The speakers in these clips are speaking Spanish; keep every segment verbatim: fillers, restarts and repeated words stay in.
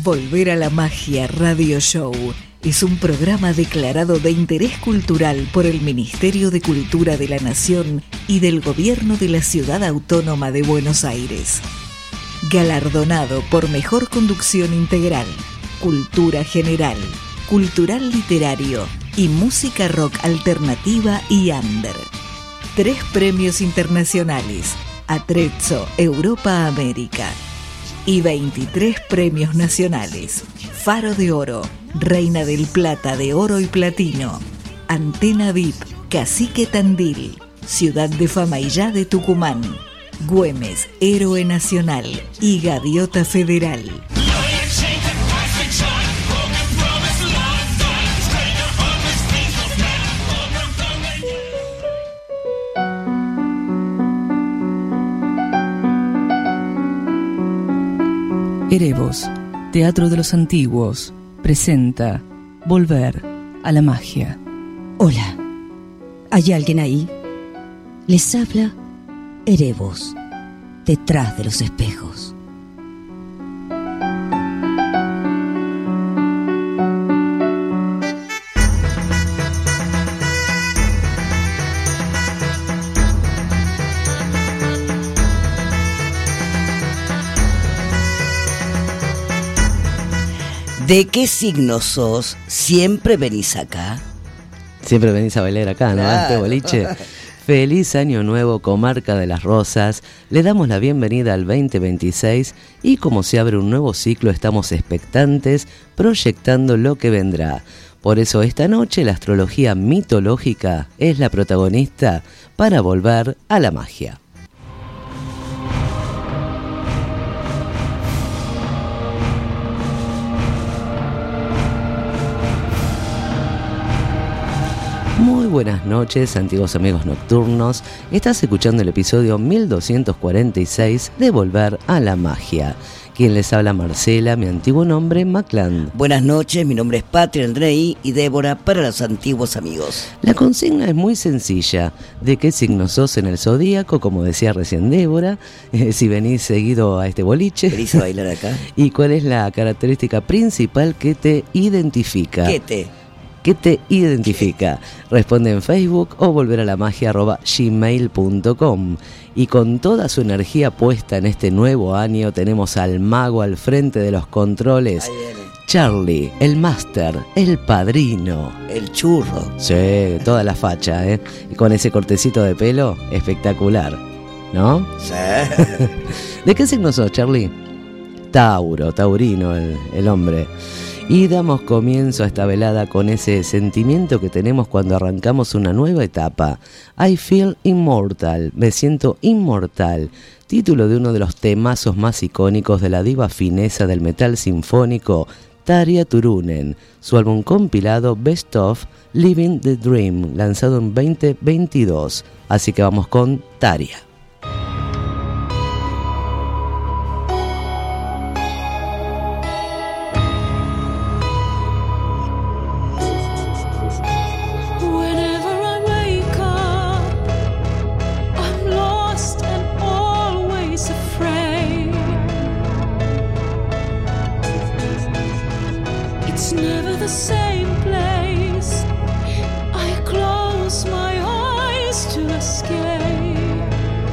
Volver a la Magia Radio Show es un programa declarado de interés cultural por el Ministerio de Cultura de la Nación y del Gobierno de la Ciudad Autónoma de Buenos Aires. Galardonado por Mejor Conducción Integral, Cultura General, Cultural Literario y Música Rock Alternativa y Under. Tres premios internacionales, Atrezzo Europa América. Y veintitrés premios nacionales, Faro de Oro, Reina del Plata de Oro y Platino, Antena V I P, Cacique Tandil, Ciudad de Famaillá de Tucumán, Güemes, Héroe Nacional y Gaviota Federal. Erebos, Teatro de los Antiguos, presenta Volver a la Magia. Hola, ¿hay alguien ahí? Les habla Erebos, detrás de los espejos. ¿De qué signo sos? ¿Siempre venís acá? Siempre venís a bailar acá, ¿no? Claro. Este boliche. Feliz Año Nuevo, Comarca de las Rosas. Le damos la bienvenida al veinte veintiséis y como se abre un nuevo ciclo, estamos expectantes, proyectando lo que vendrá. Por eso esta noche la astrología mitológica es la protagonista para volver a la magia. Muy buenas noches, antiguos amigos nocturnos. Estás escuchando el episodio mil doscientos cuarenta y seis de Volver a la Magia. Quien les habla, Marcela, mi antiguo nombre, Macland. Buenas noches, mi nombre es Patria Andrei y Débora para los antiguos amigos. La consigna es muy sencilla. ¿De qué signo sos en el zodíaco? Como decía recién Débora, eh, si venís seguido a este boliche. ¿Venís a bailar acá? ¿Y cuál es la característica principal que te identifica? ¿Qué te? ¿Qué te identifica? Responde en Facebook o volveralamagia arroba gmail punto com. Y con toda su energía puesta en este nuevo año, tenemos al mago al frente de los controles. Charlie, el máster, el padrino. El churro. Sí, toda la facha, ¿eh? Y con ese cortecito de pelo, espectacular, ¿no? Sí. ¿De qué signo sos, Charlie? Tauro, taurino el, el hombre. Y damos comienzo a esta velada con ese sentimiento que tenemos cuando arrancamos una nueva etapa. I feel immortal, me siento inmortal. Título de uno de los temazos más icónicos de la diva finesa del metal sinfónico, Tarja Turunen. Su álbum compilado Best of Living the Dream, lanzado en veinte veintidós. Así que vamos con Tarja. Escape.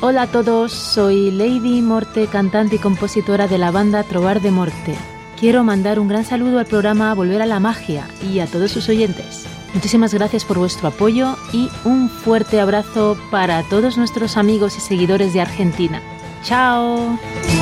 Hola a todos, soy Lady Morte, cantante y compositora de la banda Trobar de Morte. Quiero mandar un gran saludo al programa Volver a la Magia y a todos sus oyentes. Muchísimas gracias por vuestro apoyo y un fuerte abrazo para todos nuestros amigos y seguidores de Argentina. ¡Chao!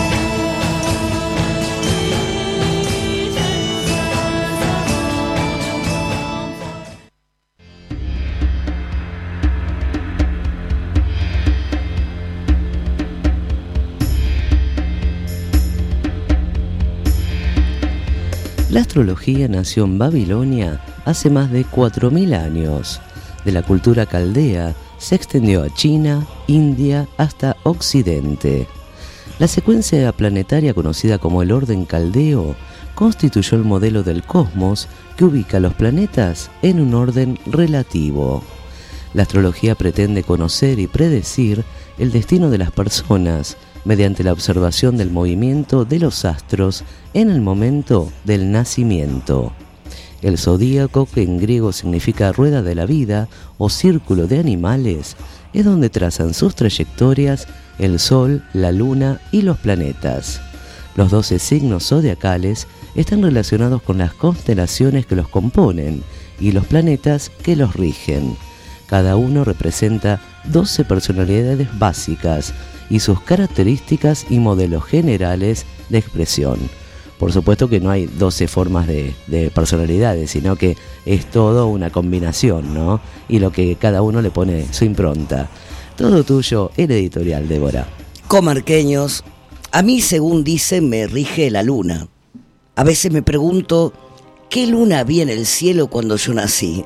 La astrología nació en Babilonia hace más de cuatro mil años. De la cultura caldea se extendió a China, India, hasta Occidente. La secuencia planetaria conocida como el orden caldeo constituyó el modelo del cosmos que ubica a los planetas en un orden relativo. La astrología pretende conocer y predecir el destino de las personas mediante la observación del movimiento de los astros en el momento del nacimiento. El zodíaco, que en griego significa rueda de la vida o círculo de animales, es donde trazan sus trayectorias el Sol, la Luna y los planetas. Los doce signos zodiacales están relacionados con las constelaciones que los componen y los planetas que los rigen. Cada uno representa doce personalidades básicas y sus características y modelos generales de expresión. Por supuesto que no hay doce formas de, de personalidades, sino que es todo una combinación, ¿no? Y lo que cada uno le pone su impronta. Todo tuyo, el editorial, Débora. Comarqueños, a mí, según dicen, me rige la luna. A veces me pregunto, ¿qué luna había en el cielo cuando yo nací?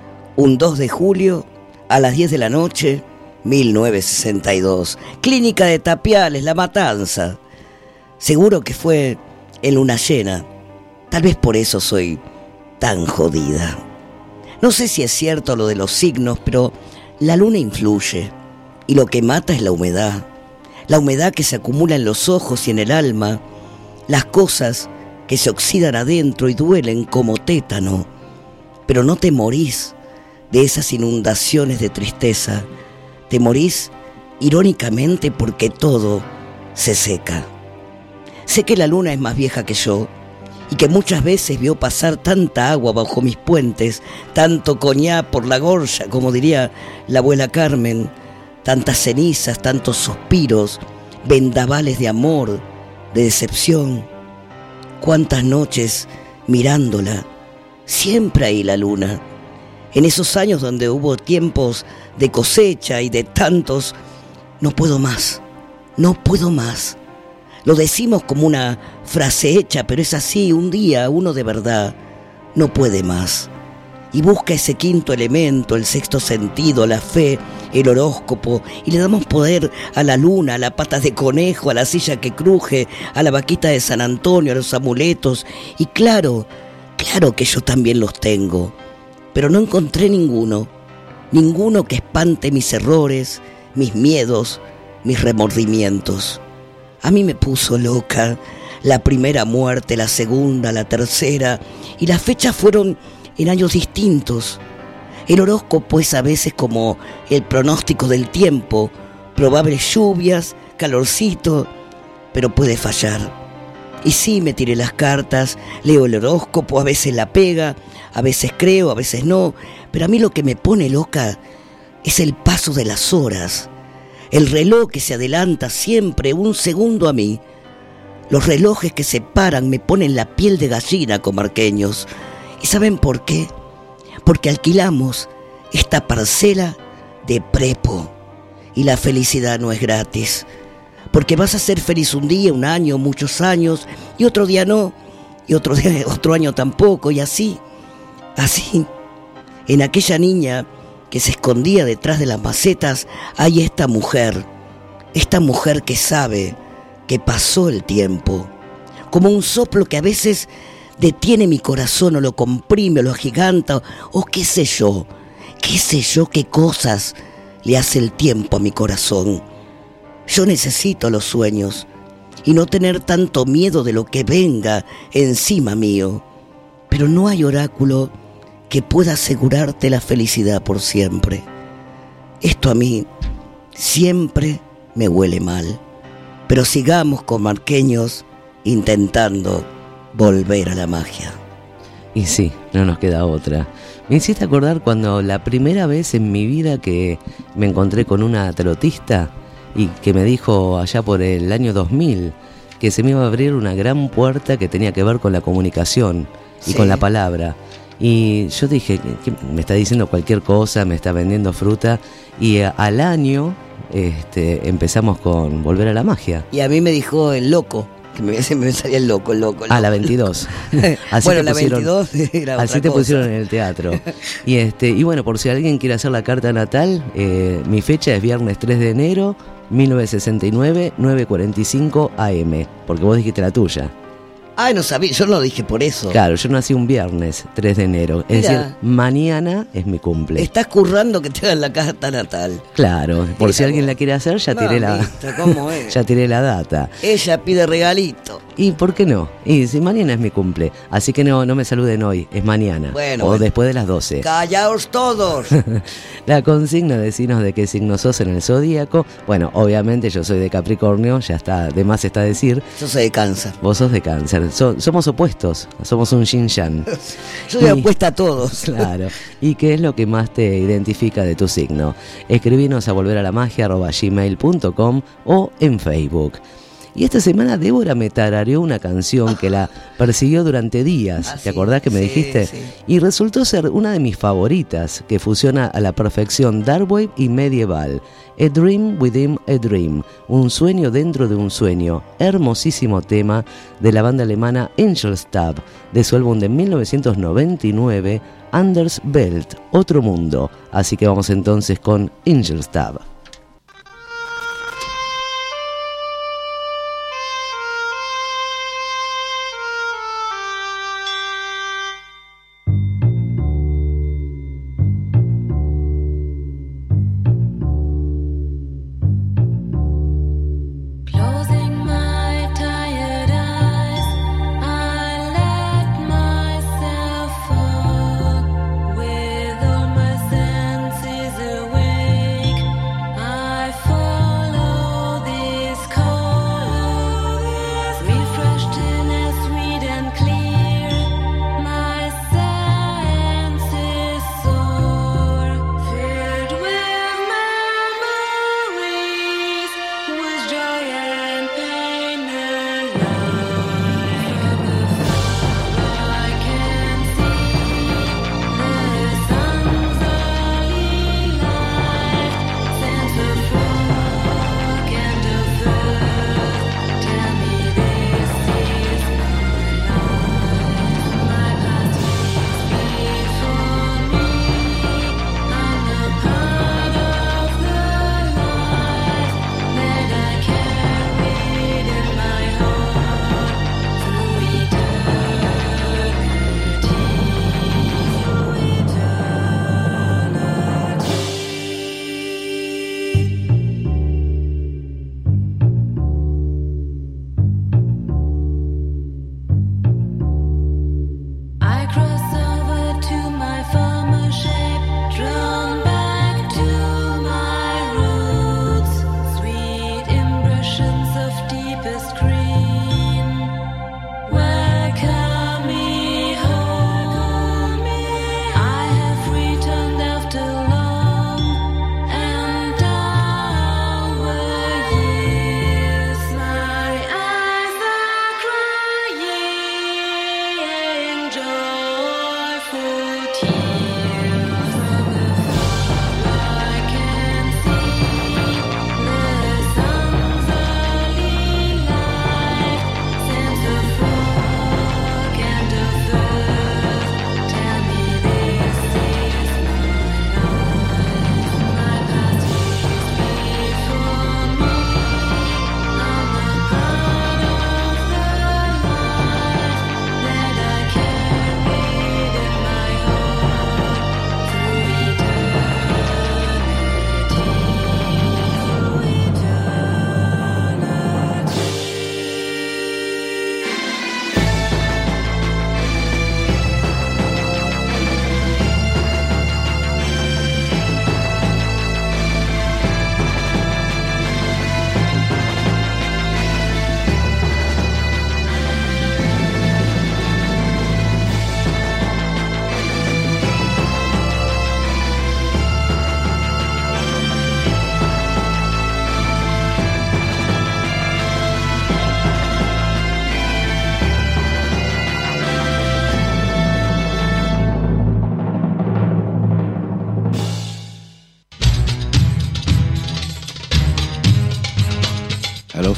Un dos de julio, a las diez de la noche, mil novecientos sesenta y dos. Clínica de Tapiales, La Matanza. Seguro que fue en luna llena. Tal vez por eso soy tan jodida. No sé si es cierto lo de los signos, pero la luna influye. Y lo que mata es la humedad. La humedad que se acumula en los ojos y en el alma. Las cosas que se oxidan adentro y duelen como tétano. Pero no te morís de esas inundaciones de tristeza. Te morís irónicamente porque todo se seca. Sé que la luna es más vieja que yo y que muchas veces vio pasar tanta agua bajo mis puentes, tanto coñá por la gorja, como diría la abuela Carmen, tantas cenizas, tantos suspiros, vendavales de amor, de decepción. Cuántas noches mirándola, siempre ahí la luna. En esos años donde hubo tiempos de cosecha y de tantos, no puedo más, no puedo más. Lo decimos como una frase hecha, pero es así. Un día uno de verdad no puede más y busca ese quinto elemento, el sexto sentido, la fe, el horóscopo, y le damos poder a la luna, a la pata de conejo, a la silla que cruje, a la vaquita de San Antonio, a los amuletos. Y claro, claro que yo también los tengo, pero no encontré ninguno, ninguno que espante mis errores, mis miedos, mis remordimientos. A mí me puso loca la primera muerte, la segunda, la tercera, y las fechas fueron en años distintos. El horóscopo es a veces como el pronóstico del tiempo, probables lluvias, calorcito, pero puede fallar. Y sí, me tiré las cartas, leo el horóscopo, a veces la pega, a veces creo, a veces no, pero a mí lo que me pone loca es el paso de las horas. El reloj que se adelanta siempre un segundo a mí. Los relojes que se paran me ponen la piel de gallina, comarqueños. ¿Y saben por qué? Porque alquilamos esta parcela de prepo. Y la felicidad no es gratis. Porque vas a ser feliz un día, un año, muchos años, y otro día no, y otro día, otro año tampoco, y así, así. En aquella niña que se escondía detrás de las macetas, hay esta mujer, esta mujer que sabe que pasó el tiempo, como un soplo que a veces detiene mi corazón o lo comprime o lo agiganta, o, o qué sé yo, qué sé yo qué cosas le hace el tiempo a mi corazón. Yo necesito los sueños y no tener tanto miedo de lo que venga encima mío, pero no hay oráculo que pueda asegurarte la felicidad por siempre. Esto a mí siempre me huele mal. Pero sigamos comarqueños intentando volver a la magia. Y sí, no nos queda otra. Me hiciste acordar cuando la primera vez en mi vida que me encontré con una tarotista y que me dijo allá por el año dos mil que se me iba a abrir una gran puerta que tenía que ver con la comunicación y Sí. con la palabra. Y yo dije, ¿qué? Me está diciendo cualquier cosa, me está vendiendo fruta. Y a- al año este, empezamos con Volver a la Magia. Y a mí me dijo el loco, que me, se me salía el loco, el loco. El Ah, la loco. veintidós. Así bueno, te la pusieron- veintidós era Así otra te cosa. pusieron en el teatro. Y este y bueno, por si alguien quiere hacer la carta natal, eh, mi fecha es viernes tres de enero, mil novecientos sesenta y nueve, nueve cuarenta y cinco A M, porque vos dijiste la tuya. Ay, no sabía, yo no lo dije por eso. Claro, yo nací un viernes tres de enero, es Mira. decir, mañana es mi cumple. Estás currando que te hagan la carta natal. Claro, por Mira si alguien vos. la quiere hacer, ya tiré la Mamita, ¿cómo es? ya tiré la data. Ella pide regalito. ¿Y por qué no? Y si mañana es mi cumple, así que no, no me saluden hoy, es mañana. Bueno, o bueno. después de las doce. ¡Callaos todos! La consigna, decinos de qué signo sos en el zodíaco. Bueno, obviamente yo soy de Capricornio, ya está, de más está decir. Yo soy de cáncer. Vos sos de Cáncer. So- somos opuestos, somos un yin yang. Yo soy Y- apuesta a todos. Claro. ¿Y qué es lo que más te identifica de tu signo? Escribinos a volver a la magia arroba gmail punto com o en Facebook. Y esta semana Débora me tarareó una canción que la persiguió durante días. Ah, ¿Te sí, acordás que me sí, dijiste? sí. Y resultó ser una de mis favoritas, que fusiona a la perfección darkwave y medieval. A Dream Within a Dream, un sueño dentro de un sueño. Hermosísimo tema de la banda alemana Angelstab, de su álbum de mil novecientos noventa y nueve, Anders Welt, Otro Mundo. Así que vamos entonces con Angelstab. Closing my tired eyes, I let myself fall with all my senses awake.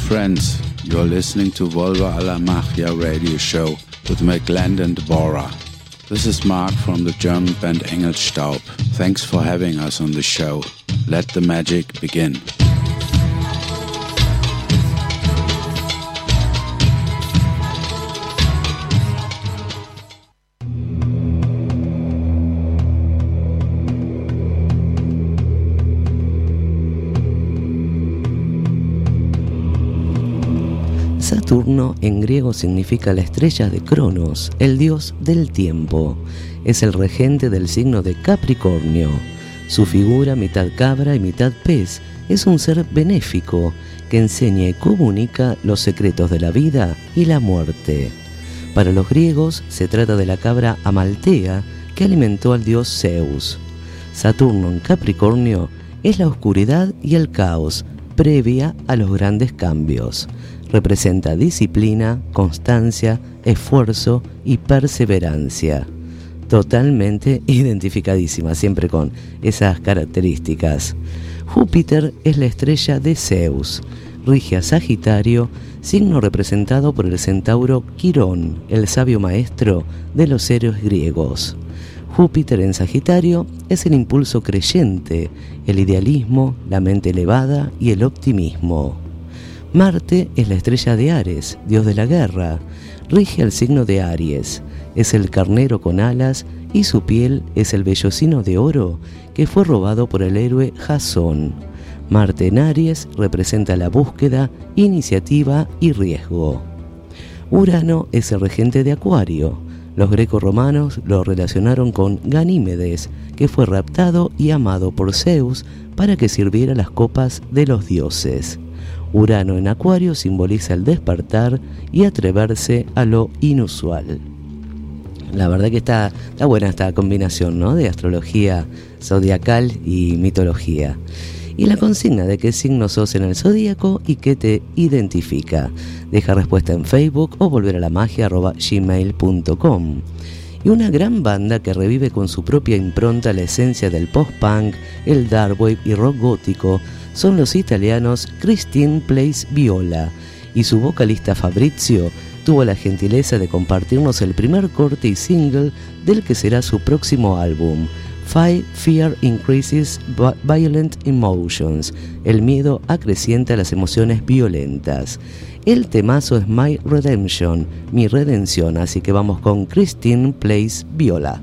friends, you're listening to Volva alla Magia radio show with McLand and Bora. This is Mark from the German band Engelstaub. Thanks for having us on the show. Let the magic begin. Saturno en griego significa la estrella de Cronos, el dios del tiempo. Es el regente del signo de Capricornio. Su figura, mitad cabra y mitad pez, es un ser benéfico que enseña y comunica los secretos de la vida y la muerte. Para los griegos se trata de la cabra Amaltea que alimentó al dios Zeus. Saturno en Capricornio es la oscuridad y el caos previa a los grandes cambios. Representa disciplina, constancia, esfuerzo y perseverancia. Totalmente identificadísima, siempre con esas características. Júpiter es la estrella de Zeus. Rige a Sagitario, signo representado por el centauro Quirón, el sabio maestro de los héroes griegos. Júpiter en Sagitario es el impulso creyente, el idealismo, la mente elevada y el optimismo. Marte es la estrella de Ares, dios de la guerra. Rige al signo de Aries. Es el carnero con alas y su piel es el vellocino de oro que fue robado por el héroe Jasón. Marte en Aries representa la búsqueda, iniciativa y riesgo. Urano es el regente de Acuario. Los greco-romanos lo relacionaron con Ganímedes, que fue raptado y amado por Zeus para que sirviera las copas de los dioses. Urano en Acuario simboliza el despertar y atreverse a lo inusual. La verdad que está, está buena esta combinación, ¿no?, de astrología zodiacal y mitología. Y la consigna de qué signo sos en el zodíaco y qué te identifica. Deja respuesta en Facebook o volver a la magia arroba gmail punto com. Y una gran banda que revive con su propia impronta la esencia del post-punk, el darkwave y rock gótico son los italianos Christine Plays Viola, y su vocalista Fabrizio tuvo la gentileza de compartirnos el primer corte y single del que será su próximo álbum, Five Fear Increases Violent Emotions. El miedo acrecienta las emociones violentas. El temazo es My Redemption, mi redención, así que vamos con Christine Plays Viola.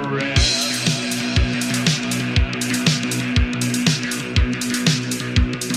Thank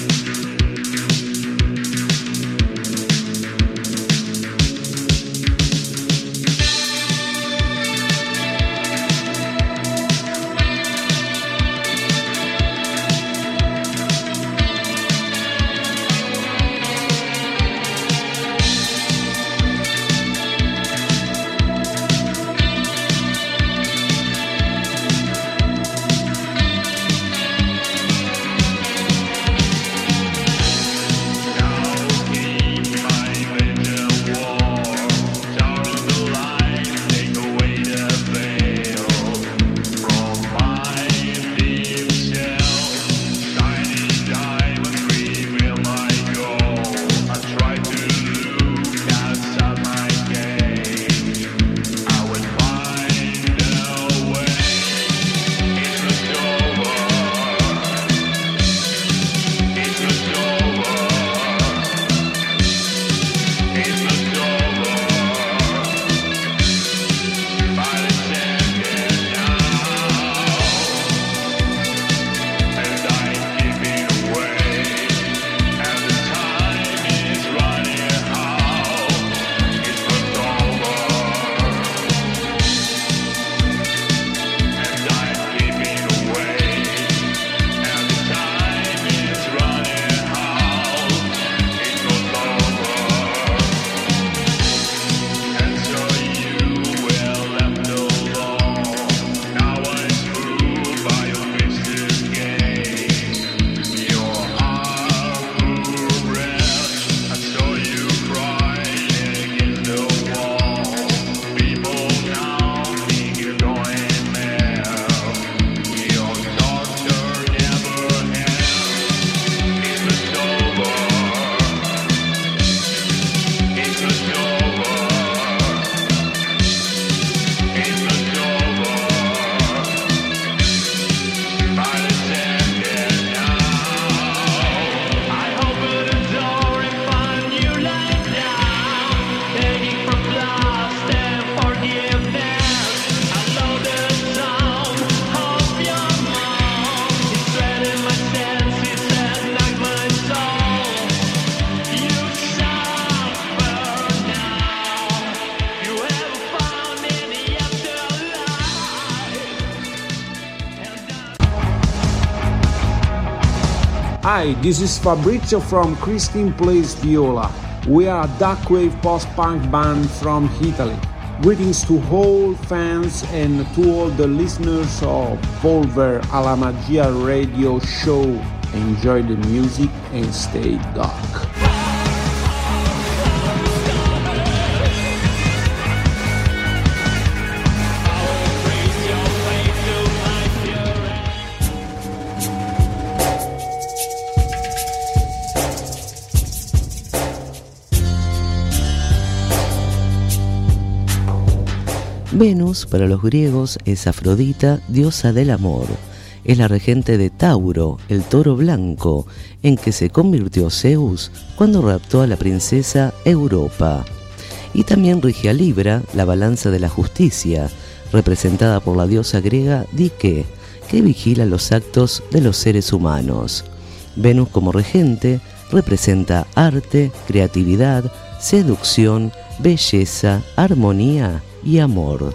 Hi, this is Fabrizio from Christine Plays Viola. We are a dark wave post-punk band from Italy. Greetings to all fans and to all the listeners of Volver a la Magia radio show. Enjoy the music and stay dark. Venus, para los griegos, es Afrodita, diosa del amor. Es la regente de Tauro, el toro blanco, en que se convirtió Zeus cuando raptó a la princesa Europa. Y también rige a Libra, la balanza de la justicia, representada por la diosa griega Dike, que vigila los actos de los seres humanos. Venus como regente representa arte, creatividad, seducción, belleza, armonía y amor.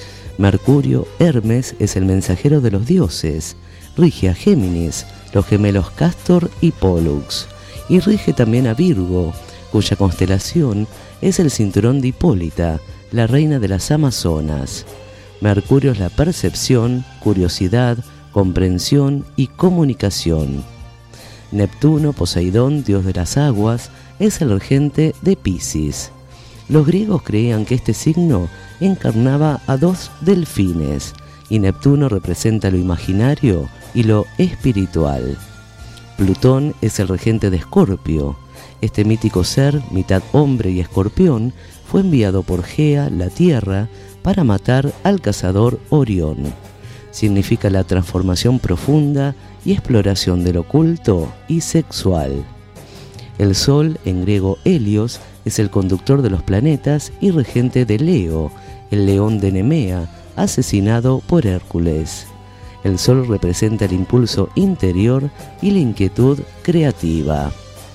Mercurio, Hermes, es el mensajero de los dioses, rige a Géminis, los gemelos Castor y Pólux, y rige también a Virgo, cuya constelación es el cinturón de Hipólita, la reina de las Amazonas. Mercurio es la percepción, curiosidad, comprensión y comunicación. Neptuno, Poseidón, dios de las aguas, es el regente de Piscis. Los griegos creían que este signo encarnaba a dos delfines, y Neptuno representa lo imaginario y lo espiritual. Plutón es el regente de Escorpio. Este mítico ser, mitad hombre y escorpión, fue enviado por Gea, la Tierra, para matar al cazador Orión. Significa la transformación profunda y exploración del oculto y sexual. El Sol, en griego Helios, es el conductor de los planetas y regente de Leo, el león de Nemea, asesinado por Hércules. El Sol representa el impulso interior y la inquietud creativa.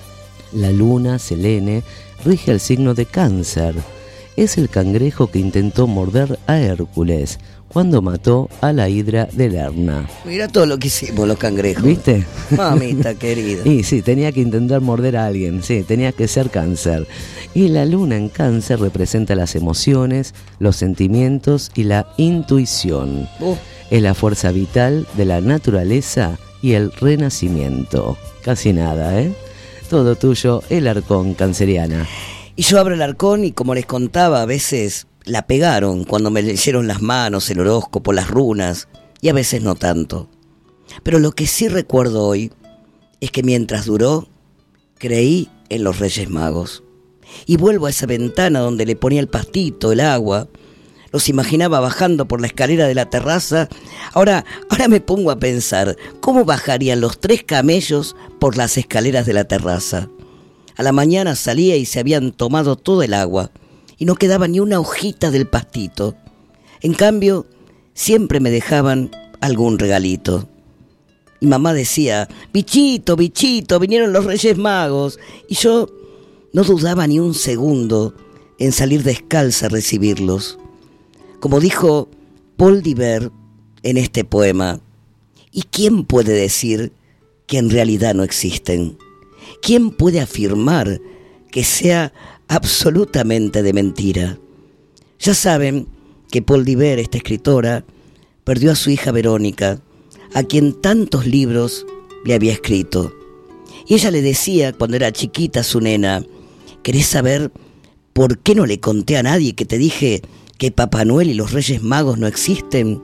La Luna, Selene, rige el signo de Cáncer. Es el cangrejo que intentó morder a Hércules cuando mató a la hidra de Lerna. Mira todo lo que hicimos los cangrejos. ¿Viste? Mamita querida. Y sí, tenía que intentar morder a alguien, sí, tenía que ser Cáncer. Y la luna en Cáncer representa las emociones, los sentimientos y la intuición. Uh. Es la fuerza vital de la naturaleza y el renacimiento. Casi nada, ¿eh? Todo tuyo, el Arcón, canceriana. Y yo abro el Arcón y, como les contaba, a veces la pegaron cuando me leyeron las manos, el horóscopo, las runas, y a veces no tanto. Pero lo que sí recuerdo hoy es que mientras duró, creí en los Reyes Magos. Y vuelvo a esa ventana donde le ponía el pastito, el agua. Los imaginaba bajando por la escalera de la terraza. Ahora, ahora me pongo a pensar, ¿cómo bajarían los tres camellos por las escaleras de la terraza? A la mañana salía y se habían tomado todo el agua, y no quedaba ni una hojita del pastito. En cambio, siempre me dejaban algún regalito. Y mamá decía, bichito, bichito, vinieron los Reyes Magos. Y yo no dudaba ni un segundo en salir descalza a recibirlos. Como dijo Paul Diver en este poema, ¿y quién puede decir que en realidad no existen? ¿Quién puede afirmar que sea absolutamente de mentira? Ya saben que Paul Diver, esta escritora, perdió a su hija Verónica, a quien tantos libros le había escrito. Y ella le decía cuando era chiquita a su nena, ¿querés saber por qué no le conté a nadie que te dije que Papá Noel y los Reyes Magos no existen?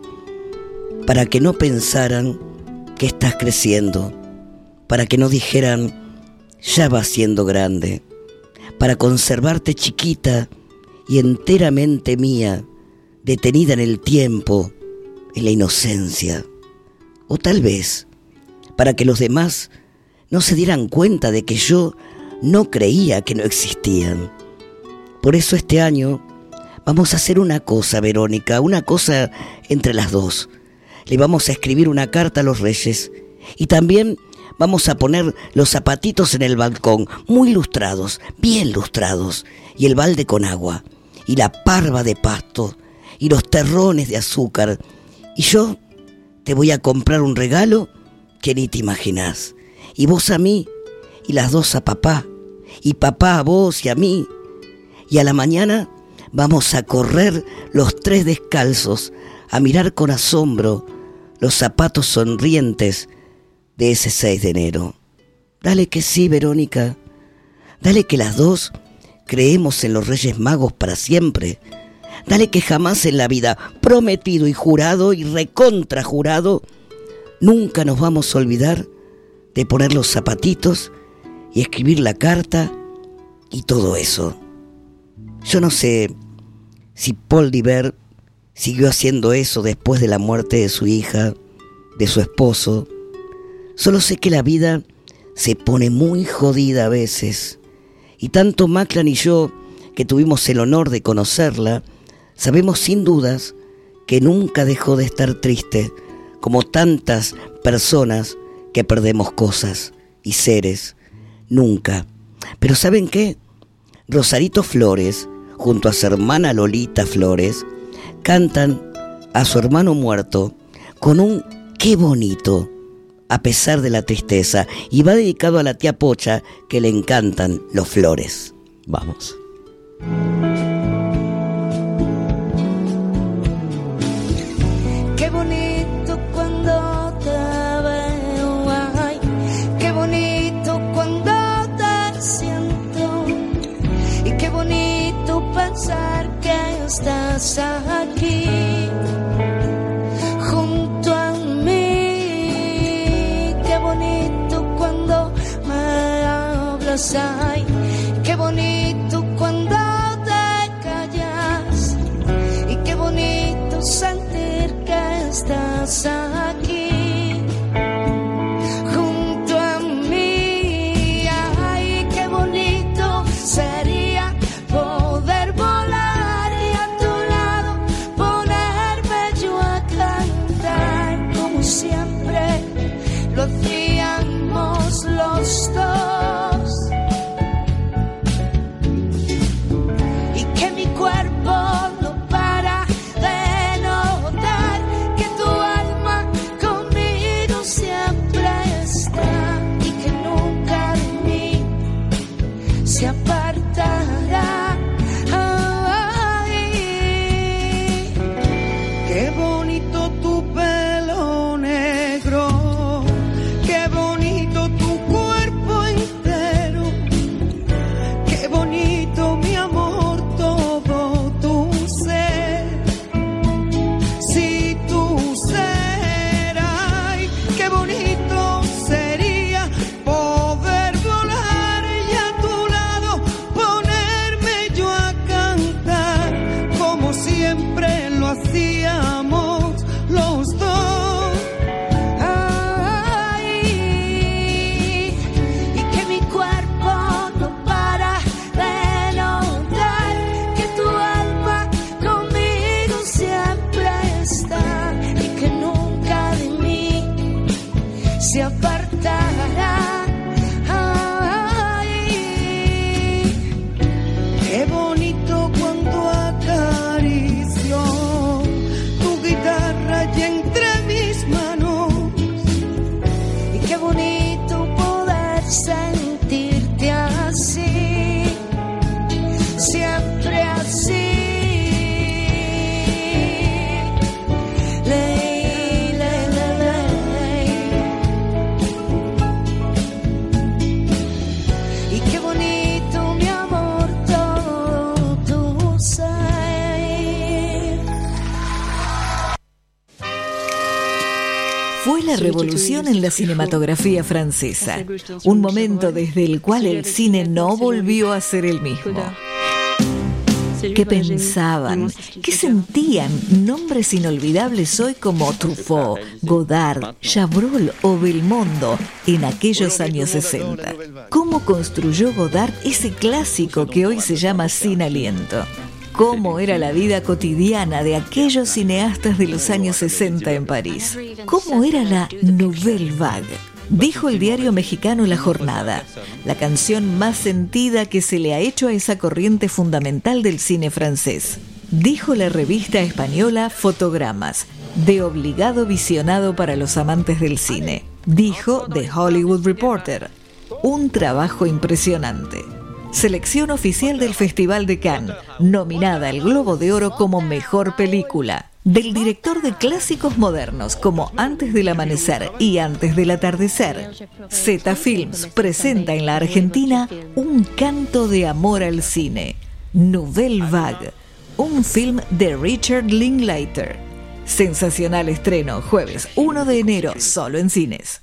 Para que no pensaran que estás creciendo, para que no dijeran, ya vas siendo grande, para conservarte chiquita y enteramente mía, detenida en el tiempo, en la inocencia. O tal vez, para que los demás no se dieran cuenta de que yo no creía que no existían. Por eso este año vamos a hacer una cosa, Verónica, una cosa entre las dos. Le vamos a escribir una carta a los Reyes y también vamos a poner los zapatitos en el balcón, muy lustrados, bien lustrados, y el balde con agua, y la parva de pasto, y los terrones de azúcar. Y yo te voy a comprar un regalo que ni te imaginás. y vos a mí, y las dos a papá, y papá a vos y a mí. Y a la mañana vamos a correr los tres descalzos, a mirar con asombro los zapatos sonrientes de ese seis de enero. Dale que sí, Verónica. Dale que las dos creemos en los Reyes Magos para siempre. Dale que jamás en la vida, prometido y jurado y recontra jurado, nunca nos vamos a olvidar de poner los zapatitos y escribir la carta y todo eso. Yo no sé si Paul Diver siguió haciendo eso después de la muerte de su hija, de su esposo. Solo sé que la vida se pone muy jodida a veces. Y tanto Maclan y yo, que tuvimos el honor de conocerla, sabemos sin dudas que nunca dejó de estar triste, como tantas personas que perdemos cosas y seres. Nunca. Pero ¿saben qué? Rosarito Flores, junto a su hermana Lolita Flores, cantan a su hermano muerto con un qué bonito, a pesar de la tristeza, y va dedicado a la tía Pocha, que le encantan los Flores. Vamos. Qué bonito cuando te veo, ay, qué bonito cuando te siento, y qué bonito pensar que estás aquí junto a mí. Qué bonito cuando me hablas, ay, qué bonito cuando te callas, y qué bonito sentir que estás aquí junto a mí. Ay, qué bonito sería poder volar y a tu lado ponerme yo a cantar como siempre lo hacíamos los dos, y que mi cuerpo no para de notar que tu alma conmigo siempre está, y que nunca de mí se apartará. Ay, Qué bonito tu pelo negro, qué bonito tu cuerpo entero, qué bonito mi amor todo tu ser. Si tu ser, ay, qué bonito sería poder volar y a tu lado ponerme yo a cantar como siempre lo hacíamos los dos. ay, y que mi cuerpo no para de notar que tu alma conmigo siempre está, y que nunca de mí se apartará. Ay, Qué bonito cuando acaricio tu guitarra y entre mis manos. y qué bonito poder sentirte así, siempre así. Ley, ley, ley, ley. Y qué bonito mi amor todo tu ser. Fue la revolución en la cinematografía francesa, un momento desde el cual el cine no volvió a ser el mismo. ¿Qué pensaban? ¿Qué sentían nombres inolvidables hoy como Truffaut, Godard, Chabrol o Belmondo en aquellos años sesenta? ¿Cómo construyó Godard ese clásico que hoy se llama Sin Aliento? ¿Cómo era la vida cotidiana de aquellos cineastas de los años sesenta en París? ¿Cómo era la Nouvelle Vague? Dijo el diario mexicano La Jornada, la canción más sentida que se le ha hecho a esa corriente fundamental del cine francés. Dijo la revista española Fotogramas, de obligado visionado para los amantes del cine. dijo The Hollywood Reporter. Un trabajo impresionante. Selección oficial del Festival de Cannes, nominada al Globo de Oro como Mejor Película. Del director de clásicos modernos como Antes del Amanecer y Antes del Atardecer, Zeta Films presenta en la Argentina Un canto de amor al cine, Nouvelle Vague, un film de Richard Linklater. Sensacional estreno, jueves uno de enero, solo en cines.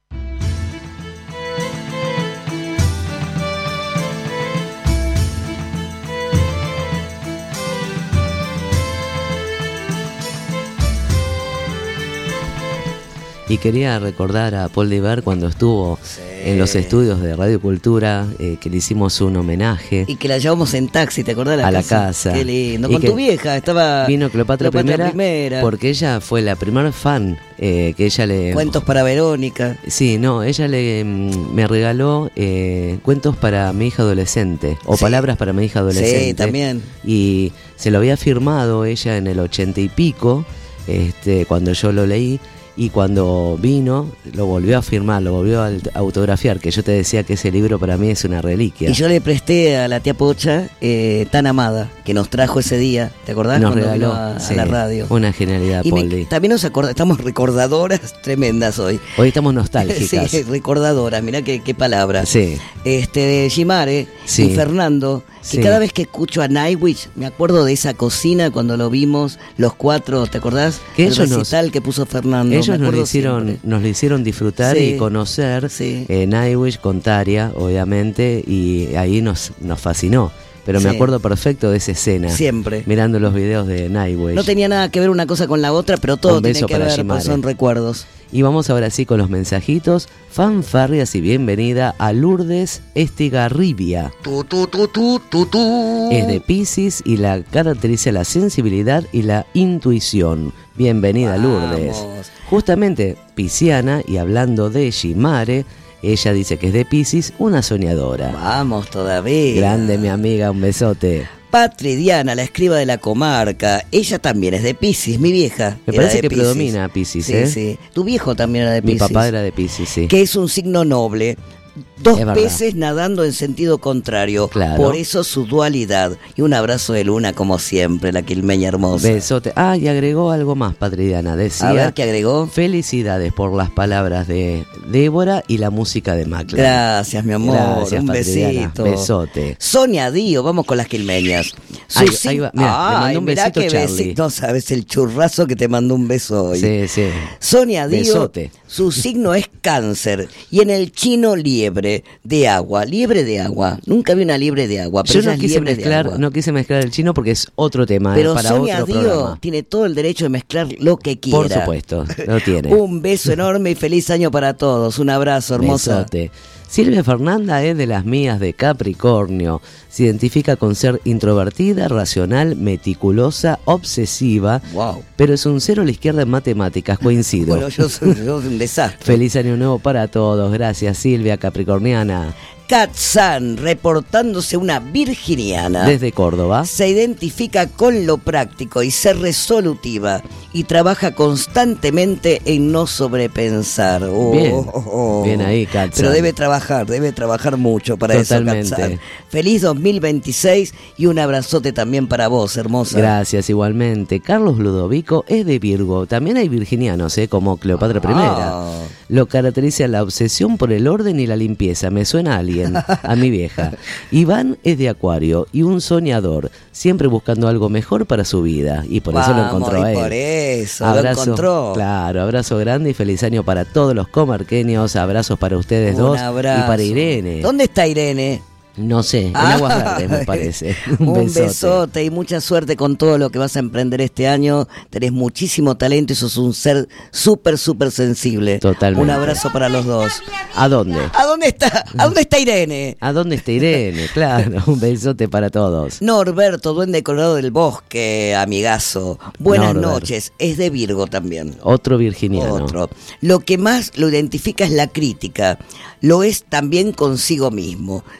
Y quería recordar a Paul Diver cuando estuvo Sí. en los estudios de Radio Cultura, eh, que le hicimos un homenaje. Y que la llevamos en taxi, ¿te acordás? A la casa. Qué lindo. Y Con que tu vieja, estaba... Vino Cleopatra, Cleopatra primera, primera. porque ella fue la primera fan eh, que ella le... Cuentos para Verónica. Sí, no, ella le mm, me regaló eh, cuentos para mi hija adolescente, o Sí. palabras para mi hija adolescente. Sí, también. Y se lo había firmado ella en el ochenta y pico, este, cuando yo lo leí. Y cuando vino, lo volvió a firmar, lo volvió a autografiar, que yo te decía que ese libro para mí es una reliquia. Y yo le presté a la tía Pocha, eh, tan amada, que nos trajo ese día, ¿te acordás? Nos Cuando regaló vino a, sí, a la radio. una genialidad, Y me- Poldi. también nos acordamos, estamos recordadoras tremendas hoy. Hoy estamos nostálgicas. Sí, recordadoras, mirá qué, qué palabra. Sí. Este, Jimare Sí. y Fernando, que Sí. cada vez que escucho a Nightwish, me acuerdo de esa cocina cuando lo vimos los cuatro, ¿te acordás? Que El ellos nos- recital que puso Fernando. me Ellos nos acuerdo lo hicieron, siempre. nos lo hicieron disfrutar Sí. y conocer Sí. eh, Nightwish con Taria, obviamente, y ahí nos, nos fascinó. Pero me Sí. acuerdo perfecto de esa escena. Siempre. Mirando los videos de Nightwish. No tenía nada que ver una cosa con la otra, pero todo Un tiene beso que para ver, Jimare. pues son recuerdos. Y vamos ahora sí con los mensajitos. Fanfarrias y bienvenida a Lourdes Estigarribia. Tu, tu, tu, tu, tu, tu. Es de Piscis y la caracteriza la sensibilidad y la intuición. Bienvenida, Lourdes. Vamos. Justamente pisciana, y hablando de Jimare, ella dice que es de Piscis, una soñadora. Vamos todavía. Grande, mi amiga, un besote. Patri Diana, la escriba de la comarca, ella también es de Piscis, mi vieja. Me era parece de que Piscis. predomina Piscis, Sí, ¿eh? sí. Tu viejo también era de Mi Piscis. papá era de Piscis, sí. Que es un signo noble. Dos Es verdad. peces nadando en sentido contrario. Claro. Por eso su dualidad. Y un abrazo de luna, como siempre, la quilmeña hermosa. Besote. Ah, y agregó algo más, Patridiana. Decía, A ver qué agregó. felicidades por las palabras de Débora y la música de Macla. Gracias, mi amor. Gracias, un Patridiana. besito. Besote. Sonia Dío, vamos con las quilmeñas. Su Ahí- sig- ahí va. Mirá, le mandó Ay, un mirá besito, qué Charlie. besito. No sabes el churrazo que te mandó un beso hoy. Sí, sí. Sonia Dío, Besote. su signo es cáncer y en el chino liebre de agua, liebre de agua. Nunca vi una liebre de agua, pero Yo no ella es quise liebre de mezclar, agua. no quise mezclar el chino porque es otro tema, Pero eh, para Sonia otro Dío programa. tiene todo el derecho de mezclar lo que quiera. Por supuesto, lo tiene. Un beso enorme y feliz año para todos. Un abrazo, hermosa. Besote. Silvia Fernanda es de las mías de Capricornio. Se identifica con ser introvertida, racional, meticulosa, obsesiva, Wow. pero es un cero a la izquierda en matemáticas, coincido. Bueno, yo soy, yo soy un desastre. Feliz año nuevo para todos. Gracias, Silvia Capricorniana. Katzan, reportándose una virginiana. Desde Córdoba. Se identifica con lo práctico y ser resolutiva y trabaja constantemente en no sobrepensar. Oh, Bien. oh, oh. Bien ahí, Katzan. Pero debe trabajar, debe trabajar mucho para Totalmente. eso, Katzan. Feliz dos mil veintiséis y un abrazote también para vos, hermosa. Gracias, igualmente. Carlos Ludovico es de Virgo. También hay virginianos, ¿eh? Como Cleopatra primera. Ah. Lo caracteriza la obsesión por el orden y la limpieza. Me suena a alguien, a mi vieja. Iván es de Acuario y un soñador, siempre buscando algo mejor para su vida. Y por eso lo Vamos, encontró a y él. por eso, abrazo, lo encontró. Claro, abrazo grande y feliz año para todos los comarqueños. Abrazos para ustedes Un dos abrazo. y para Irene. ¿Dónde está Irene? No sé, en Ah, Aguas Verdes me parece. Un besote. besote y mucha suerte con todo lo que vas a emprender este año. Tenés muchísimo talento y sos un ser súper, súper sensible. Totalmente. Un abrazo para los dos. ¿A dónde? ¿A dónde está? ¿A dónde está Irene? ¿A dónde está Irene? Claro, un besote para todos. Norberto, duende colorado del bosque, amigazo. Buenas Norbert. noches. Es de Virgo también. Otro virginiano. Otro. Lo que más lo identifica es la crítica. Lo es también consigo mismo. Siempre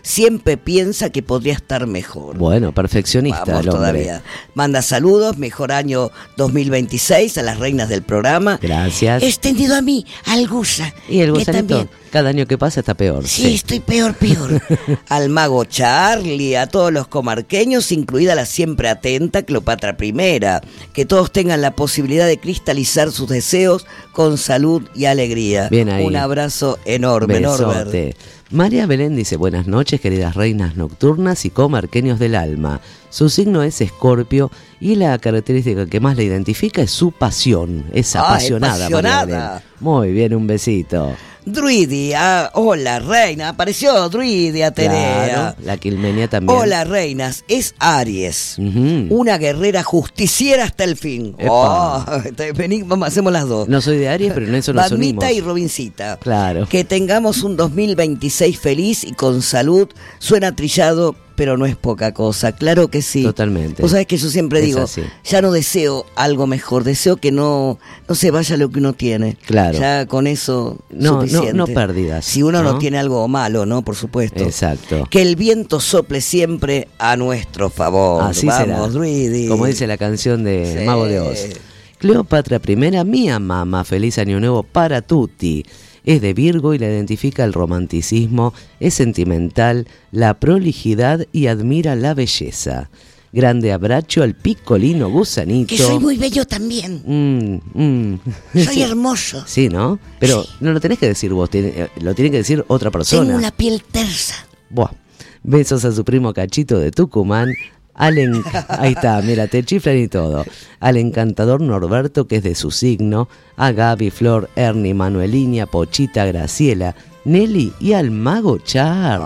siempre piensa que podría estar mejor. Bueno, perfeccionista Vamos el hombre. todavía. Manda saludos, mejor año dos mil veintiséis a las reinas del programa. Gracias. Extendido a mí, al Gusa. Y el que gusanito, también- cada año que pasa está peor. Sí, estoy peor, peor. Al mago Charlie, a todos los comarqueños, incluida la siempre atenta Cleopatra Primera. Que todos tengan la posibilidad de cristalizar sus deseos con salud y alegría. Bien ahí. Un abrazo enorme, Norbert. Besote. María Belén dice, buenas noches, queridas reinas nocturnas y comarqueños del alma. Su signo es Escorpio y la característica que más le identifica es su pasión. Es Ah, es apasionada, María apasionada. Belén. Muy bien, un besito. Druidi, ah, hola reina, apareció Druidi Atenea. Claro, la Quilmenia también. Hola reinas, es Aries, Ujú. una guerrera justiciera hasta el fin. Epa. Oh, te- vení, vamos, hacemos las dos. No soy de Aries, pero en eso nos unimos. Bandita y Robincita. Claro. Que tengamos un dos mil veintiséis feliz y con salud. Suena trillado, pero no es poca cosa. Claro que sí. Totalmente. Vos sabés que yo siempre Es digo, así. ya no deseo algo mejor, deseo que no, no se vaya lo que uno tiene. Claro. Ya con eso No, suficiente. no, no pérdidas. Si uno no, ¿no? tiene algo malo, ¿no? Por supuesto. Exacto. Que el viento sople siempre a nuestro favor. Así Vamos, será. Druidi. Como dice la canción de Sí. Mago de Oz. Cleopatra Primera, mía mamá, feliz año nuevo para tutti. Es de Virgo y la identifica el romanticismo, es sentimental, la prolijidad y admira la belleza. Grande abrazo al piccolino gusanito. Que soy muy bello también. Mm, mm. Soy hermoso. Sí, ¿no? Pero no lo tenés que decir vos, tiene- eh, lo tiene que decir otra persona. Tengo una piel tersa. Buah. Besos a su primo Cachito de Tucumán. Al en- Ahí está, mira, te chiflan y todo. Al encantador Norberto, que es de su signo. A Gaby, Flor, Ernie, Manuelinia, Pochita, Graciela, Nelly y al mago Charlie.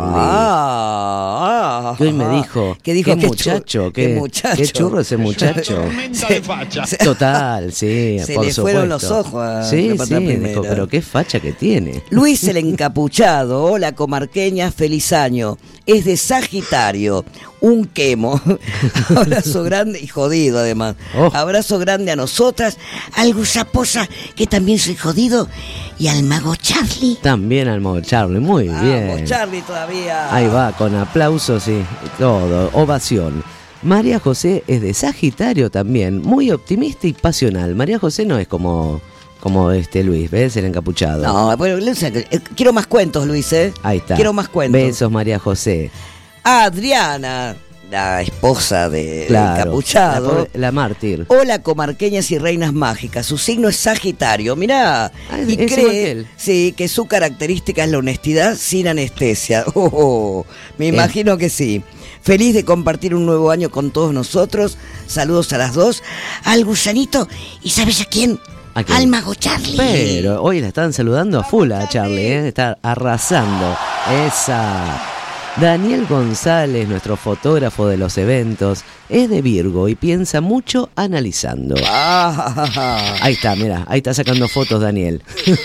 Ah, que hoy me dijo, que dijo qué que muchacho, chu- qué, qué muchacho. qué churro ese muchacho. Total, sí, Se por le fueron los supuesto. ojos a Sí, Cleopatra sí, Primera. dijo, pero qué facha que tiene. Luis el Encapuchado, hola comarqueña, feliz año. Es de Sagitario, un quemo. Abrazo grande y jodido además. Oh. Abrazo grande a nosotras, al Gusaposa, que también soy jodido, y al mago Charlie. También al mago Charlie, muy Vamos, bien. Charlie todavía. Ahí va, con aplausos y todo, ovación. María José es de Sagitario también, muy optimista y pasional. María José no es como, como este Luis, ¿ves? El encapuchado. No, bueno, Luis, eh, quiero más cuentos, Luis, ¿eh? Ahí está. Quiero más cuentos. Besos, María José. Adriana, la esposa de Claro. Encapuchado. La, pobre- la mártir. Hola comarqueñas y reinas mágicas, su signo es Sagitario, mirá, Ah, y es igual que cree él. sí, que su característica es la honestidad sin anestesia. Oh, oh, me Eh. imagino que sí. Feliz de compartir un nuevo año con todos nosotros. Saludos a las dos, al Gusanito y ¿sabes a quién? ¿A quién? Al mago Charlie. Pero hoy la están saludando a full a Charlie, ¿eh? Está arrasando. Esa. Daniel González, nuestro fotógrafo de los eventos, es de Virgo y piensa mucho analizando. Ah, Ahí está, mira, ahí está sacando fotos Daniel.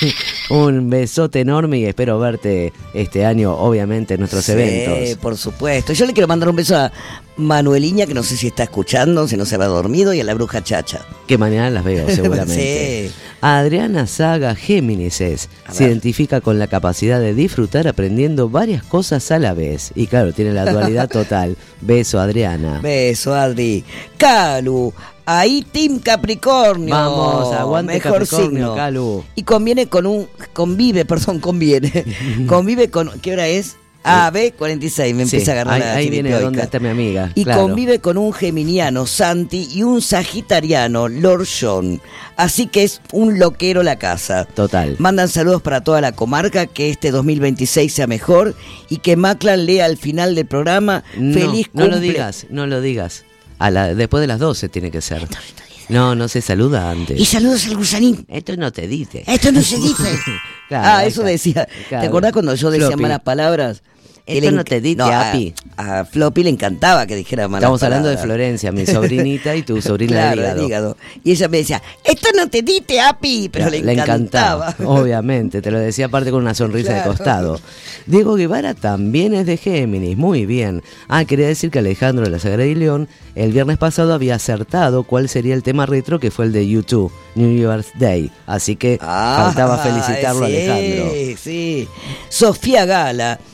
Un besote enorme y espero verte este año, obviamente, en nuestros sí, eventos. por supuesto. Yo le quiero mandar un beso a Manueliña, que no sé si está escuchando, si no se va dormido, y a la bruja Chacha. Que mañana las veo, seguramente. Sí. Adriana Saga Géminis es. A Se ver. identifica con la capacidad de disfrutar aprendiendo varias cosas a la vez. Y claro, tiene la dualidad total. Beso, Adriana. Beso, Adri. Calu, ahí Team Capricornio. Vamos, aguante Mejor Capricornio, signo. Calu. Y conviene con un, convive, perdón, conviene. Convive con, ¿qué hora es? Ah, B cuarenta y seis, me Sí, empieza a agarrar ahí, la ahí viene chiripioica. donde está mi amiga. Y claro. convive con un geminiano, Santi, y un sagitariano, Lord John. Así que es un loquero la casa. Total. Mandan saludos para toda la comarca, que este dos mil veintiséis sea mejor y que Maclan lea al final del programa. No, Feliz no cumple. lo digas, no lo digas. A la, después de las doce tiene que ser. No, no se saluda antes. Y saludos al gusanín. Esto no te dice. Esto no se dice. Claro, ah, ahí eso está. decía. Claro. ¿Te acordás cuando yo decía Floppy. malas palabras? Esto Él no enc- te dice, a- Api. A, Floppy le encantaba que dijera malas Estamos hablando de palabras. Florencia, mi sobrinita y tu sobrina Claro, del hígado. del hígado. Y ella me decía, esto no te dite, Api, pero le encantaba. Obviamente, te lo decía aparte con una sonrisa Claro. de costado. Diego Guevara también es de Géminis, muy bien. Ah, quería decir que Alejandro de la Sagrada y León el viernes pasado había acertado cuál sería el tema retro, que fue el de YouTube, New Year's Day. Así que Ah, faltaba felicitarlo a sí, Alejandro. Sí, Sofía Gala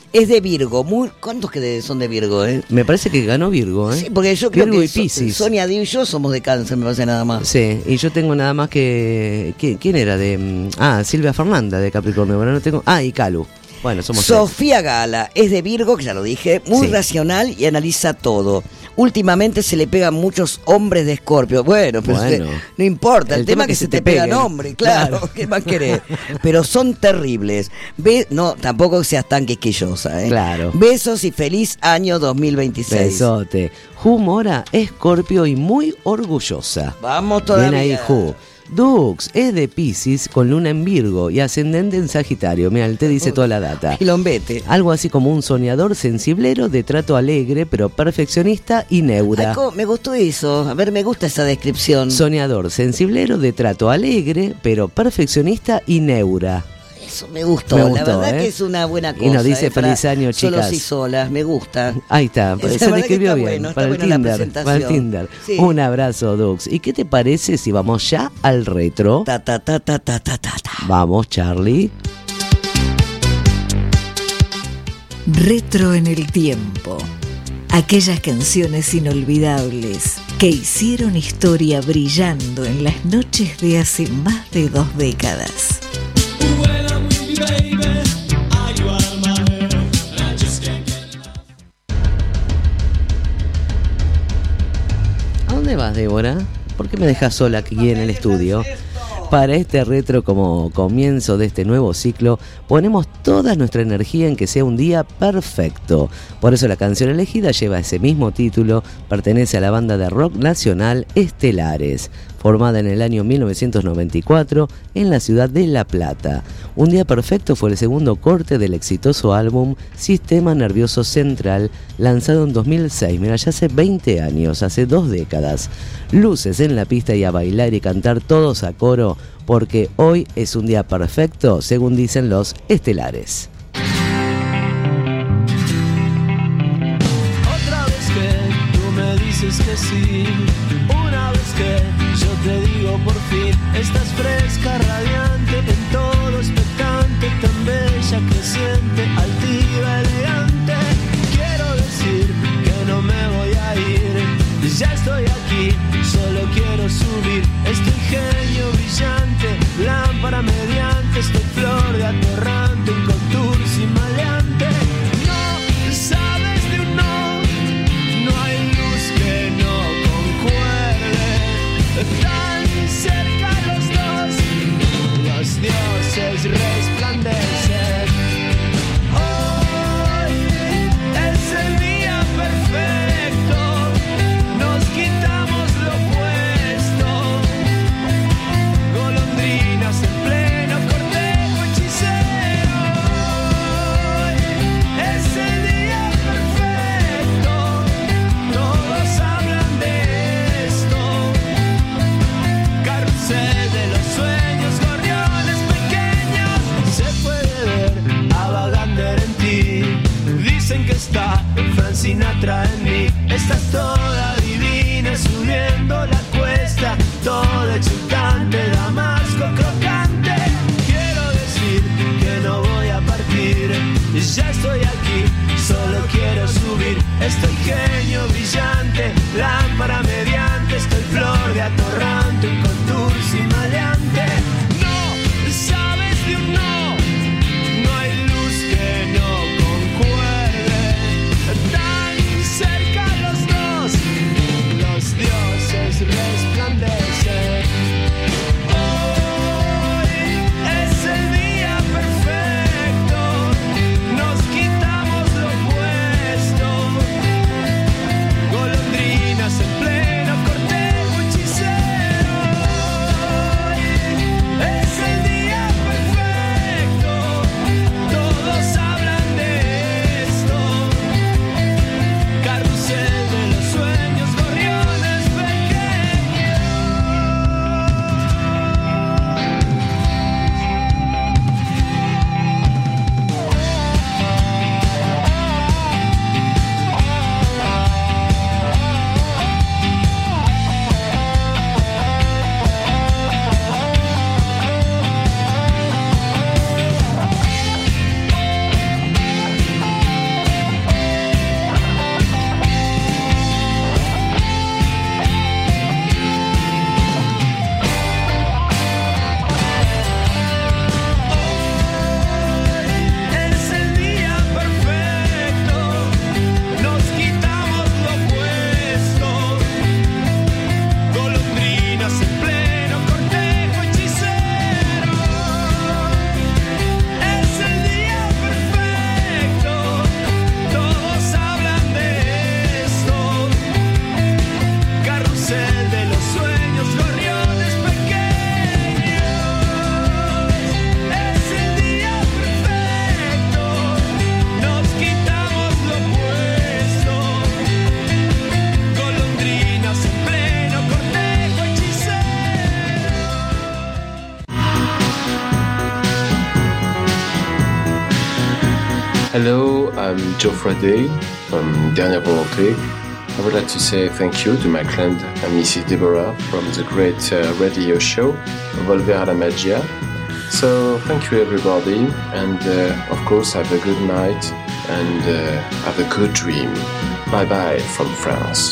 Es de Virgo. Muy, ¿Cuántos que de- son de Virgo, eh? Me parece que ganó Virgo, ¿eh? Sí, porque yo creo Virgo que y So- Piscis. Sonia Díaz y yo somos de Cáncer, me parece nada más. Sí, y yo tengo nada más que... ¿Quién, quién era? de mm, Ah, Silvia Fernanda de Capricornio. Bueno, no tengo... Ah, y Calu. Bueno, somos tres. Sofía Gala es de Virgo, que ya lo dije, muy Sí. racional y analiza todo. Últimamente se le pegan muchos hombres de Escorpio. Bueno, pero Bueno. se- no importa, el, El tema tema es que, que se se te, te pegan peguen. hombres, claro, Claro. ¿qué más querés? Pero son terribles. Ve, no, tampoco seas tan quisquillosa, ¿eh? Claro. Besos y feliz año dos mil veintiséis. Besote. Ju Mora, Escorpio y muy orgullosa. Vamos todavía. Bien ahí, Ju. Dux es de Piscis con luna en Virgo y ascendente en Sagitario. Mira, él te dice toda la data. Quilombete. Algo así como un soñador sensiblero de trato alegre, pero perfeccionista y neura. Ay, ¿cómo? Me gustó eso. A ver, me gusta esa descripción. Soñador sensiblero de trato alegre, pero perfeccionista y neura. Eso me gustó. Me la gustó, verdad ¿eh? que es una buena cosa. Y nos dice ¿eh? Para feliz año, solos chicas. y solas, me gusta. Ahí está, La se verdad que describió está bien. bueno, está para, el buena la Tinder, presentación. para el Tinder. Sí. Un abrazo, Dux. ¿Y qué te parece si vamos ya al retro? Ta, ta, ta, ta, ta, ta, ta, ta. Vamos, Charlie. Retro en el tiempo. Aquellas canciones inolvidables que hicieron historia brillando en las noches de hace más de dos décadas. ¿A dónde vas, Débora? ¿Por qué me dejas sola aquí en el estudio? Para este retro como comienzo de este nuevo ciclo, ponemos toda nuestra energía en que sea un día perfecto. Por eso la canción elegida lleva ese mismo título, pertenece a la banda de rock nacional Estelares, formada en el año mil novecientos noventa y cuatro en la ciudad de La Plata. Un día perfecto fue el segundo corte del exitoso álbum Sistema Nervioso Central, lanzado en dos mil seis, mira, ya hace veinte años, hace dos décadas. Luces en la pista y a bailar y cantar todos a coro, porque hoy es un día perfecto, según dicen los Estelares. Otra vez que tú me dices que sí, una vez que yo te digo por fin, estás fresca, radiante, en todo expectante, tan bella, creciente, altiva, elegante. Quiero decir que no me voy a ir, ya estoy aquí, solo quiero subir este ingenio brillante, lámpara mediante, estoy flor de atorrante, un contursi maleante. No sabes de un no, no hay luz que no concuerde, tan cerca los dos, los dioses resplandecen. Hoy es el día perfecto, nos quitamos lo puesto, golondrinas en pleno cortejo hechicero. Hoy es el día perfecto, todos hablan de esto, carrusel de los sueños, gorriones pequeños, se puede ver a Wagner en ti, dicen que está Frank Sinatra en mí, estás toda divina subiendo la cuesta, toda exultante, damasco crocante. Quiero decir que no voy a partir, ya estoy aquí, solo quiero subir, estoy genio brillante, lámpara mediante, estoy flor de atorrante, un contursi maleante. No sabes de un no, no hay luz que no concuerde, tan cerca los dos, los dioses resplandecen. Hoy es el día perfecto, nos quitamos lo puesto, Hello, I'm Geoffrey Day from Dernière Volonté. I would like to say thank you to my client Missus Deborah from the great uh, radio show Volver a la Magia. So thank you everybody, and uh, of course have a good night and uh, have a good dream. Bye bye from France.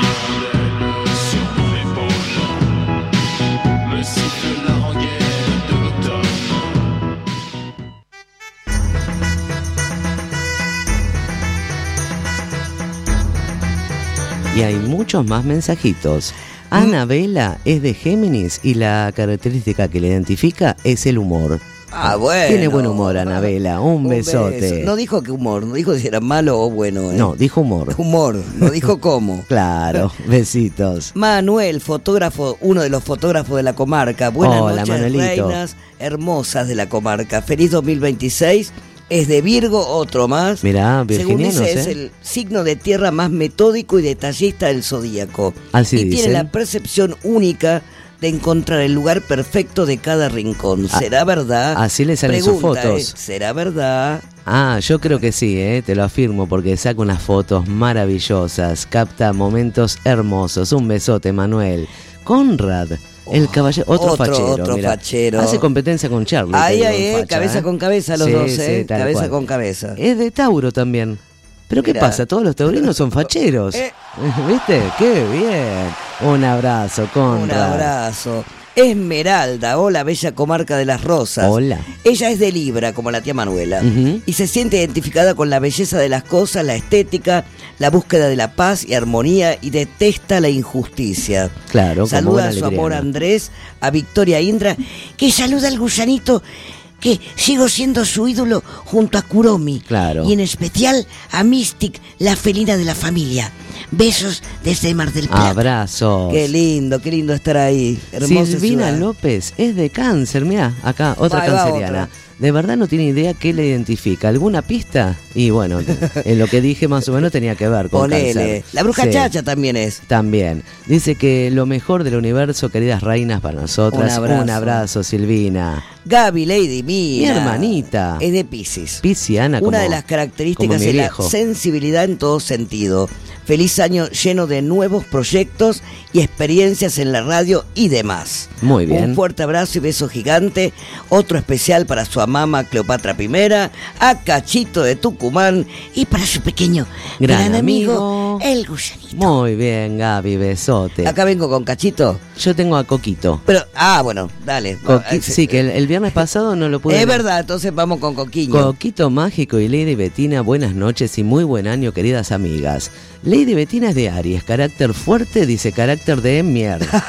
Y hay muchos más mensajitos. Anabela es de Géminis y la característica que le identifica es el humor. Ah, bueno. Tiene buen humor, Anabela. Un, Un besote. beso. No dijo que humor, no dijo si era malo o bueno. ¿eh? No, dijo humor. Humor, no dijo cómo. Claro, besitos. Manuel, fotógrafo, uno de los fotógrafos de la comarca. Buenas Hola, noches, Manuelito. reinas hermosas de la comarca. Feliz dos mil veintiséis. Es de Virgo, otro más. Mirá, Según virginianos, dice, es ¿eh? el signo de tierra más metódico y detallista del zodíaco. Así y dicen. tiene la percepción única de encontrar el lugar perfecto de cada rincón. ¿Será verdad? Así le salen Pregunta, sus fotos. ¿eh? ¿Será verdad? Ah, yo creo que sí, eh, te lo afirmo, porque saca unas fotos maravillosas, capta momentos hermosos. Un besote, Manuel. Conrad, el caballero, otro, otro, fachero. otro mirá. fachero. Hace competencia con Charlie. Ahí, te digo, ahí, en eh, facha, cabeza eh. con cabeza los Sí, dos, sí, eh. tal Cabeza cual. con cabeza. Es de Tauro también. ¿Pero qué Mirá. pasa? Todos los taurinos son facheros. Eh. ¿Viste? ¡Qué bien! Un abrazo, Conrad. Un abrazo. Esmeralda, hola, bella comarca de las Rosas. Hola. Ella es de Libra, como la tía Manuela, Ujú. y se siente identificada con la belleza de las cosas, la estética, la búsqueda de la paz y armonía, y detesta la injusticia. Claro, como Saluda buena a su alegriana. amor Andrés, a Victoria Indra, que saluda al gusanito, que sigo siendo su ídolo junto a Kuromi. Claro. Y en especial a Mystic, la felina de la familia. Besos desde Mar del Plata. Abrazos. Qué lindo, qué lindo estar ahí. Hermosa Silvina ciudad. López es de Cáncer, mirá, acá, otra Ahí va canceriana. otra. De verdad no tiene idea qué le identifica. ¿Alguna pista? Y bueno, en lo que dije más o menos tenía que ver con Ponele. Cáncer. La bruja Sí. chacha también es. También. Dice que lo mejor del universo, queridas reinas, para nosotras. Un abrazo. Un abrazo, Silvina. Gaby, Lady Mina. Mi hermanita. Es de Piscis. Pisciana, como, Una de las como características mi es la viejo. sensibilidad en todo sentido. Feliz año lleno de nuevos proyectos y experiencias en la radio y demás. Muy bien. Un fuerte abrazo y beso gigante. Otro especial para su amama Cleopatra primera, a Cachito de Tucumán y para su pequeño Gran gran, amigo. amigo, el gusanito. Muy bien, Gaby, besote. Acá vengo con Cachito. Yo tengo a Coquito. Pero, ah, bueno, dale. Coqui- sí, que el, el viernes pasado no lo pude. Es verdad, entonces vamos con Coquiño. Coquito Mágico y Lady Betina, buenas noches y muy buen año, queridas amigas. Lady Betina es de Aries, carácter fuerte, dice carácter de mierda.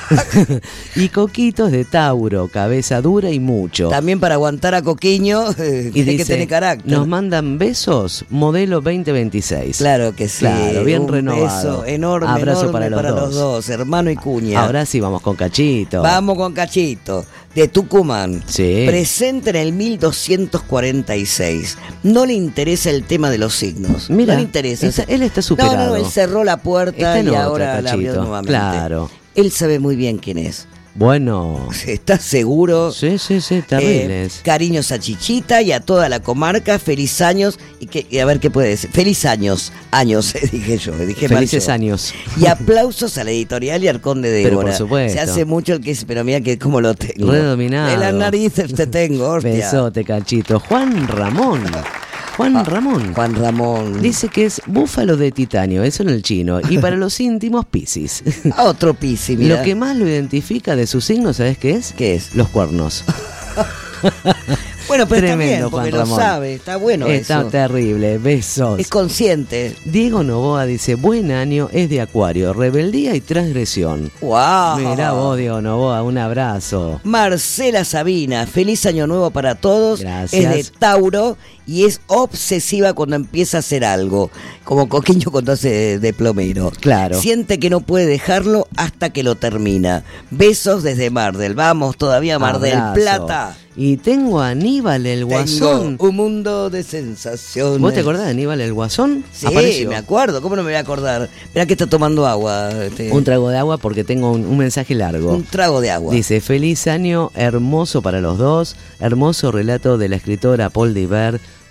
Y Coquito es de Tauro, cabeza dura y mucho. También para aguantar a Coquiño eh, Y hay que dice, tener carácter. nos mandan besos, modelo veinte veintiséis. Claro que sí. Claro, bien un renovado. Beso enorme, Abrazo enorme para los dos. hermano y cuña. Ahora sí vamos con Cachito. Vamos con Cachito, de Tucumán. Sí. Presente en el mil doscientos cuarenta y seis. No le interesa el tema de los signos. Mira, no le interesa. está- él está superado. No, no, él cerró la puerta Está en y otra, ahora la abrió Cachito. nuevamente. Claro. Él sabe muy bien quién es. Bueno. ¿Estás seguro? Sí, sí, sí, terribles. Eh, cariños a Chichita y a toda la comarca, feliz años y, que, y a ver qué puede decir. Feliz años, años, dije yo, dije mal Felices yo. años. Y aplausos a la editorial y al Conde de Pero Débora. por supuesto. Se hace mucho el que es, pero mira que cómo lo tengo. Redominado. De las narices te tengo, hostia. Besote, Cachito. Juan Ramón. Juan Ramón. Juan Ramón. Dice que es búfalo de titanio, eso en el chino. Y para los íntimos, Piscis. Otro Piscis, mira. Lo que más lo identifica de su signo, ¿sabes qué es? ¿Qué es? Los cuernos. Bueno, pero Tremendo, está bien, porque Juan lo Ramón. sabe, está bueno Está eso. terrible, besos. Es consciente. Diego Novoa dice, buen año, es de Acuario, rebeldía y transgresión. ¡Wow! Mirá vos, Diego Novoa, un abrazo. Marcela Sabina, feliz año nuevo para todos. Gracias. Es de Tauro y es obsesiva cuando empieza a hacer algo, como Coquiño cuando hace de, de plomero. Claro. Siente que no puede dejarlo hasta que lo termina. Besos desde Mar del, vamos todavía a Mar del Abrazo. Plata. Y tengo a Aníbal el Guasón. Tengo un mundo de sensaciones. ¿Vos te acordás de Aníbal el Guasón? Sí, Apareció. me acuerdo, ¿cómo no me voy a acordar? Mirá que está tomando agua. Este, Un trago de agua porque tengo un, un mensaje largo. un trago de agua. Dice, feliz año, hermoso para los dos, hermoso relato de la escritora Paul Diver,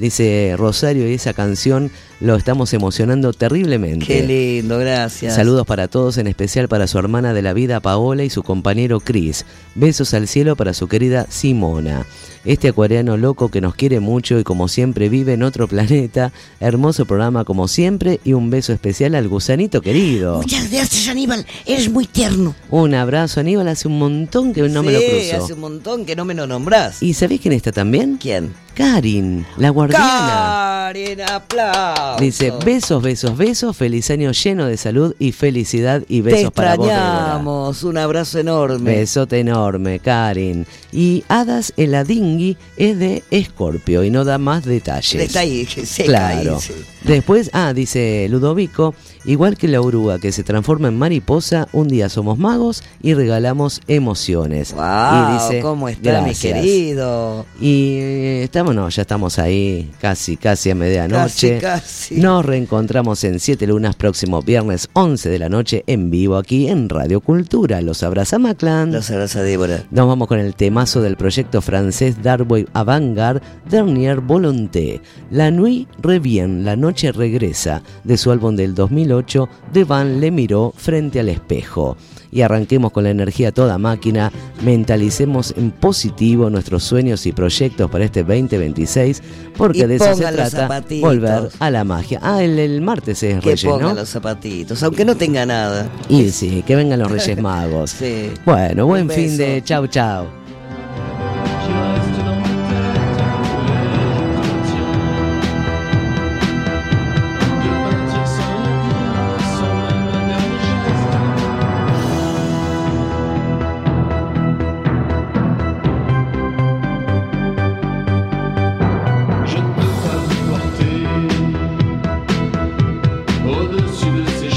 Dice Rosario, y esa canción lo estamos emocionando terriblemente. Qué lindo, gracias. Saludos para todos, en especial para su hermana de la vida Paola y su compañero Cris. Besos al cielo para su querida Simona. Este acuariano loco que nos quiere mucho y como siempre vive en otro planeta. Hermoso programa como siempre y un beso especial al gusanito querido. Muchas gracias, Aníbal, eres muy tierno. Un abrazo, Aníbal, hace un montón que no sí, me lo cruzo. hace un montón que no me lo nombrás. ¿Y sabés quién está también? ¿Quién? Karin, la guardiana. Karin, aplausos. Dice, besos, besos, besos, feliz año lleno de salud y felicidad y besos Te para vos, Débora. extrañamos, un abrazo enorme. Besote enorme, Karin. Y Hadas Eladingui es de Escorpio y no da más detalles. Está ahí, seca Claro. ahí, sí. Después, ah, dice Ludovico, igual que la oruga que se transforma en mariposa, un día somos magos y regalamos emociones. Wow, y dice, ¿cómo está, gracias. mi querido? Y eh, estamos, no, ya estamos ahí, casi, casi a medianoche. Casi, casi. Nos reencontramos en Siete Lunas próximo viernes once de la noche en vivo aquí en Radio Cultura. Los abraza Maclan. Los abraza Débora. Nos vamos con el temazo del proyecto francés Darboy Avantgarde, Dernière Volonté. La nuit revient, la noche regresa, de su álbum del dos mil ocho, Devant le miró frente al espejo. Y arranquemos con la energía a toda máquina, mentalicemos en positivo nuestros sueños y proyectos para este veinte veintiséis, porque Y de eso se pongan los trata, zapatitos. volver a la magia. Ah, el, el martes es Que Reyes, pongan ¿no? los zapatitos, aunque no tenga nada. Y sí, que vengan los Reyes Magos. Sí. Bueno, buen Un fin beso. de chau chau. Je ne peux pas vous porter au-dessus de ces